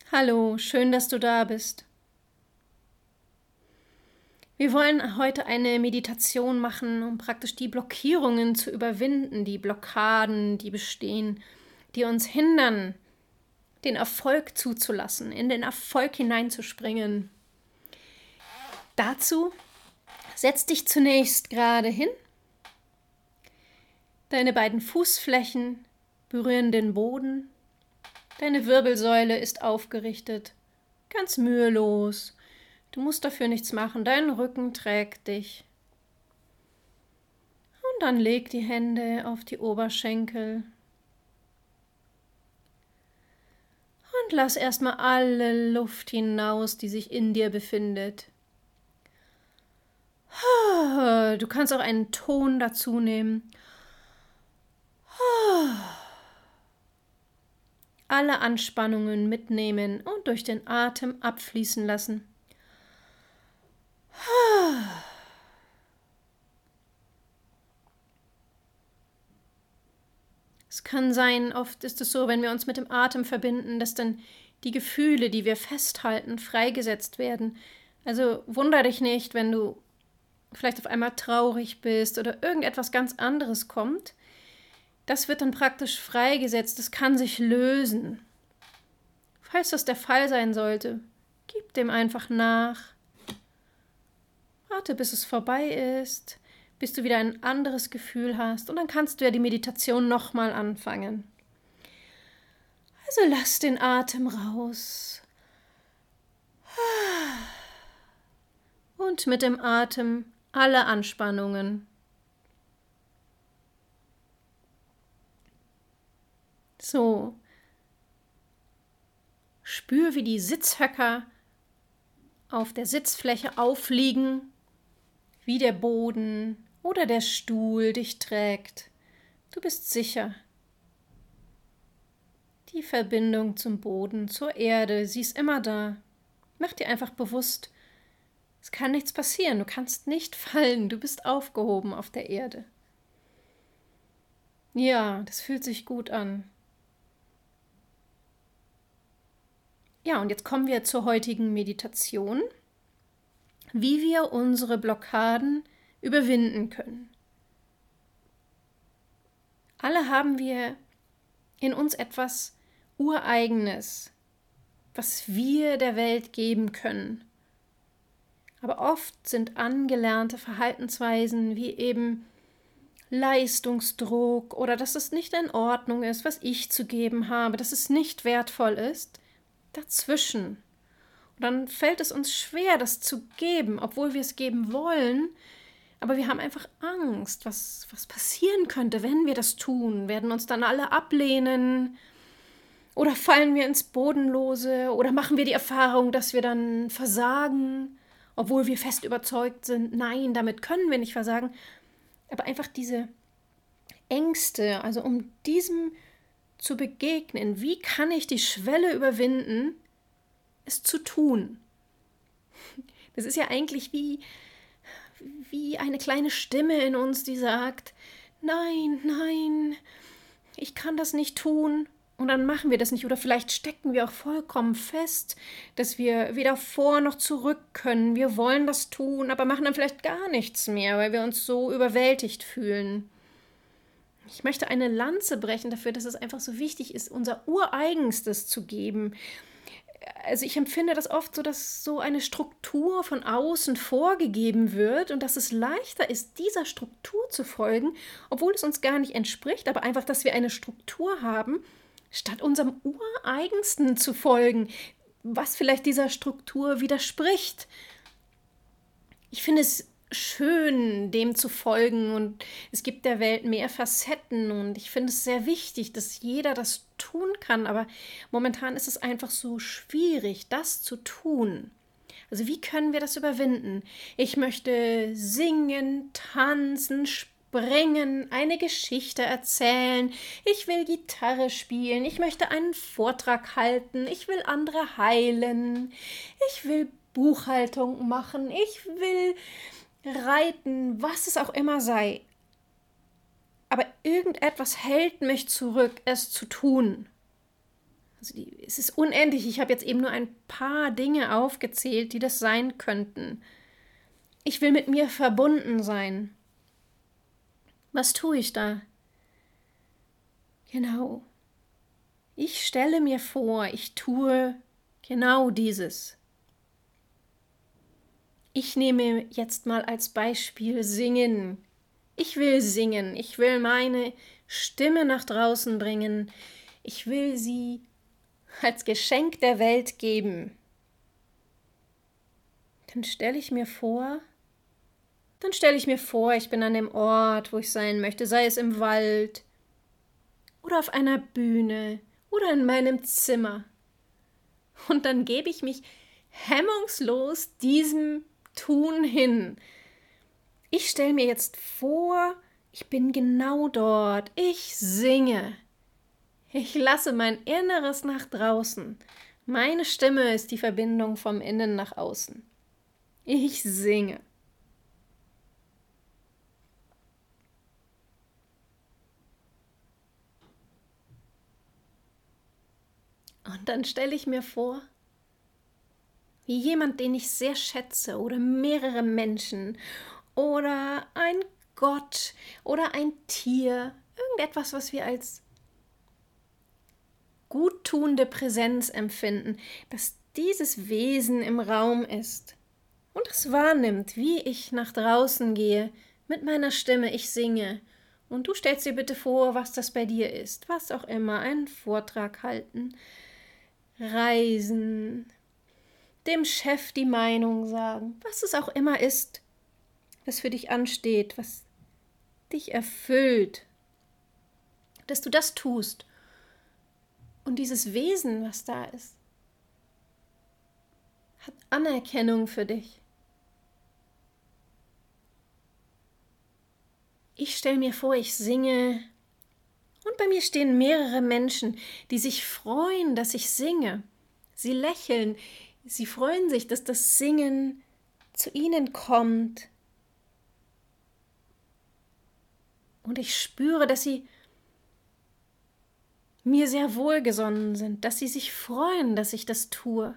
Hallo, schön, dass du da bist. Wir wollen heute eine Meditation machen, um praktisch die Blockierungen zu überwinden, die Blockaden, die bestehen, die uns hindern, den Erfolg zuzulassen, in den Erfolg hineinzuspringen. Dazu setz dich zunächst gerade hin. Deine beiden Fußflächen berühren den Boden. Deine Wirbelsäule ist aufgerichtet, ganz mühelos. Du musst dafür nichts machen, dein Rücken trägt dich. Und dann leg die Hände auf die Oberschenkel. Und lass erstmal alle Luft hinaus, die sich in dir befindet. Du kannst auch einen Ton dazu nehmen. Alle Anspannungen mitnehmen und durch den Atem abfließen lassen. Es kann sein, oft ist es so, wenn wir uns mit dem Atem verbinden, dass dann die Gefühle, die wir festhalten, freigesetzt werden. Also wunder dich nicht, wenn du vielleicht auf einmal traurig bist oder irgendetwas ganz anderes kommt. Das wird dann praktisch freigesetzt, das kann sich lösen. Falls das der Fall sein sollte, gib dem einfach nach. Warte, bis es vorbei ist, bis du wieder ein anderes Gefühl hast und dann kannst du ja die Meditation nochmal anfangen. Also lass den Atem raus. Und mit dem Atem alle Anspannungen. So. Spür, wie die Sitzhöcker auf der Sitzfläche aufliegen, wie der Boden oder der Stuhl dich trägt. Du bist sicher. Die Verbindung zum Boden, zur Erde, sie ist immer da. Mach dir einfach bewusst, es kann nichts passieren, du kannst nicht fallen, du bist aufgehoben auf der Erde. Ja, das fühlt sich gut an. Ja, und jetzt kommen wir zur heutigen Meditation, wie wir unsere Blockaden überwinden können. Alle haben wir in uns etwas Ureigenes, was wir der Welt geben können. Aber oft sind angelernte Verhaltensweisen wie eben Leistungsdruck oder dass es nicht in Ordnung ist, was ich zu geben habe, dass es nicht wertvoll ist, dazwischen. Und dann fällt es uns schwer, das zu geben, obwohl wir es geben wollen. Aber wir haben einfach Angst, was passieren könnte, wenn wir das tun. Werden uns dann alle ablehnen? Oder fallen wir ins Bodenlose? Oder machen wir die Erfahrung, dass wir dann versagen, obwohl wir fest überzeugt sind, nein, damit können wir nicht versagen. Aber einfach diese Ängste, also um diesem zu begegnen, wie kann ich die Schwelle überwinden, es zu tun? Das ist ja eigentlich wie eine kleine Stimme in uns, die sagt, nein, nein, ich kann das nicht tun. Und dann machen wir das nicht. Oder vielleicht stecken wir auch vollkommen fest, dass wir weder vor noch zurück können. Wir wollen das tun, aber machen dann vielleicht gar nichts mehr, weil wir uns so überwältigt fühlen. Ich möchte eine Lanze brechen dafür, dass es einfach so wichtig ist, unser Ureigenstes zu geben. Also ich empfinde das oft so, dass so eine Struktur von außen vorgegeben wird und dass es leichter ist, dieser Struktur zu folgen, obwohl es uns gar nicht entspricht, aber einfach, dass wir eine Struktur haben, statt unserem Ureigensten zu folgen, was vielleicht dieser Struktur widerspricht. Ich finde es schön, dem zu folgen und es gibt der Welt mehr Facetten und ich finde es sehr wichtig, dass jeder das tun kann, aber momentan ist es einfach so schwierig, das zu tun. Also wie können wir das überwinden? Ich möchte singen, tanzen, springen, eine Geschichte erzählen, ich will Gitarre spielen, ich möchte einen Vortrag halten, ich will andere heilen, ich will Buchhaltung machen, ich will reiten, was es auch immer sei. Aber irgendetwas hält mich zurück, es zu tun. Also es ist unendlich. Ich habe jetzt eben nur ein paar Dinge aufgezählt, die das sein könnten. Ich will mit mir verbunden sein. Was tue ich da? Genau. Ich stelle mir vor, ich tue genau dieses. Ich nehme jetzt mal als Beispiel Singen. Ich will singen. Ich will meine Stimme nach draußen bringen. Ich will sie als Geschenk der Welt geben. Dann stelle ich mir vor, ich bin an dem Ort, wo ich sein möchte, sei es im Wald oder auf einer Bühne oder in meinem Zimmer. Und dann gebe ich mich hemmungslos diesem Tun hin. Ich stelle mir jetzt vor, ich bin genau dort. Ich singe. Ich lasse mein Inneres nach draußen. Meine Stimme ist die Verbindung vom Innen nach außen. Ich singe. Und dann stelle ich mir vor, wie jemand, den ich sehr schätze, oder mehrere Menschen, oder ein Gott, oder ein Tier, irgendetwas, was wir als guttuende Präsenz empfinden, dass dieses Wesen im Raum ist und es wahrnimmt, wie ich nach draußen gehe, mit meiner Stimme, ich singe. Und du stellst dir bitte vor, was das bei dir ist, was auch immer, einen Vortrag halten, reisen, dem Chef die Meinung sagen, was es auch immer ist, was für dich ansteht, was dich erfüllt, dass du das tust. Und dieses Wesen, was da ist, hat Anerkennung für dich. Ich stelle mir vor, ich singe und bei mir stehen mehrere Menschen, die sich freuen, dass ich singe. Sie lächeln, sie freuen sich, dass das Singen zu ihnen kommt. Und ich spüre, dass sie mir sehr wohlgesonnen sind, dass sie sich freuen, dass ich das tue.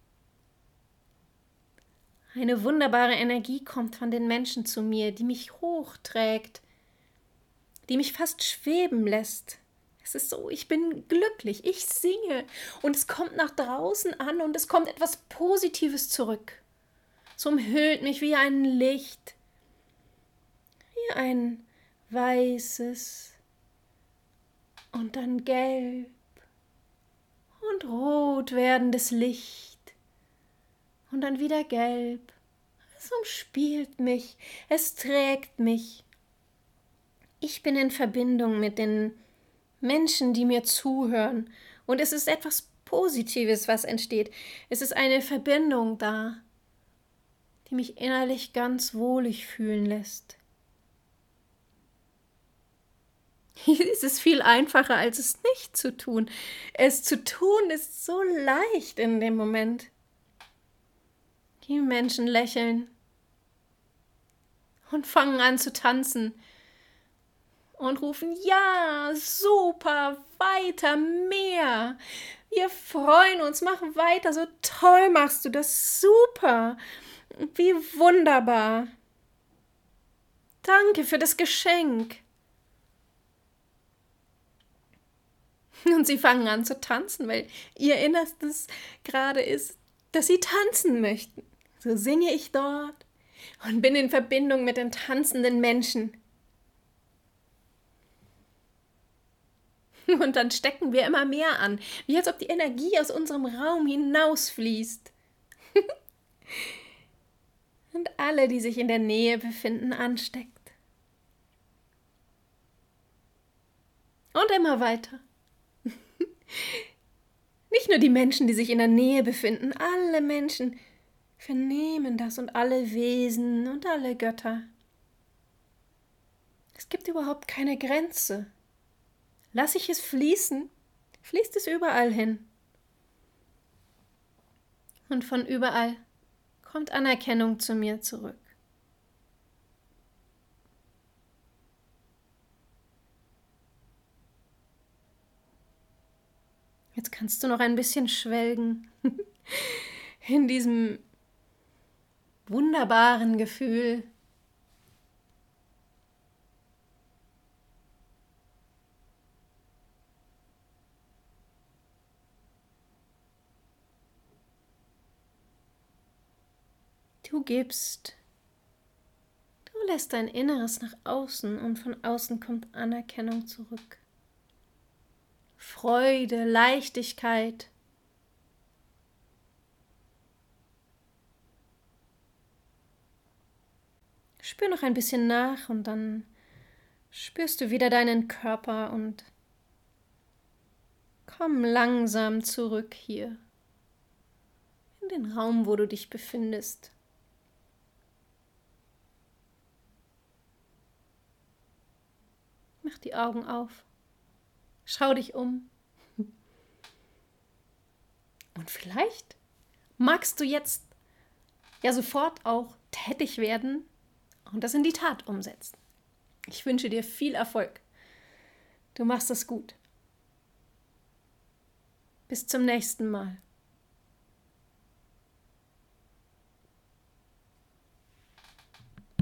Eine wunderbare Energie kommt von den Menschen zu mir, die mich hochträgt, die mich fast schweben lässt. Es ist so, ich bin glücklich, ich singe und es kommt nach draußen an und es kommt etwas Positives zurück. Es umhüllt mich wie ein Licht, wie ein weißes und dann gelb und rot werdendes Licht und dann wieder gelb. Es umspielt mich, es trägt mich. Ich bin in Verbindung mit den Menschen, die mir zuhören. Und es ist etwas Positives, was entsteht. Es ist eine Verbindung da, die mich innerlich ganz wohlig fühlen lässt. Es ist viel einfacher, als es nicht zu tun. Es zu tun ist so leicht in dem Moment. Die Menschen lächeln und fangen an zu tanzen und rufen, ja, super, weiter, mehr. Wir freuen uns, mach weiter, so toll machst du das, super, wie wunderbar. Danke für das Geschenk. Und sie fangen an zu tanzen, weil ihr Innerstes gerade ist, dass sie tanzen möchten. So singe ich dort und bin in Verbindung mit den tanzenden Menschen. Und dann stecken wir immer mehr an, wie als ob die Energie aus unserem Raum hinausfließt. Und alle, die sich in der Nähe befinden, ansteckt. Und immer weiter. Nicht nur die Menschen, die sich in der Nähe befinden, alle Menschen vernehmen das und alle Wesen und alle Götter. Es gibt überhaupt keine Grenze. Lass ich es fließen, fließt es überall hin. Und von überall kommt Anerkennung zu mir zurück. Jetzt kannst du noch ein bisschen schwelgen in diesem wunderbaren Gefühl. Du gibst, du lässt dein Inneres nach außen und von außen kommt Anerkennung zurück. Freude, Leichtigkeit. Spür noch ein bisschen nach und dann spürst du wieder deinen Körper und komm langsam zurück hier in den Raum, wo du dich befindest. Mach die Augen auf. Schau dich um. Und vielleicht magst du jetzt ja sofort auch tätig werden und das in die Tat umsetzen. Ich wünsche dir viel Erfolg. Du machst es gut. Bis zum nächsten Mal.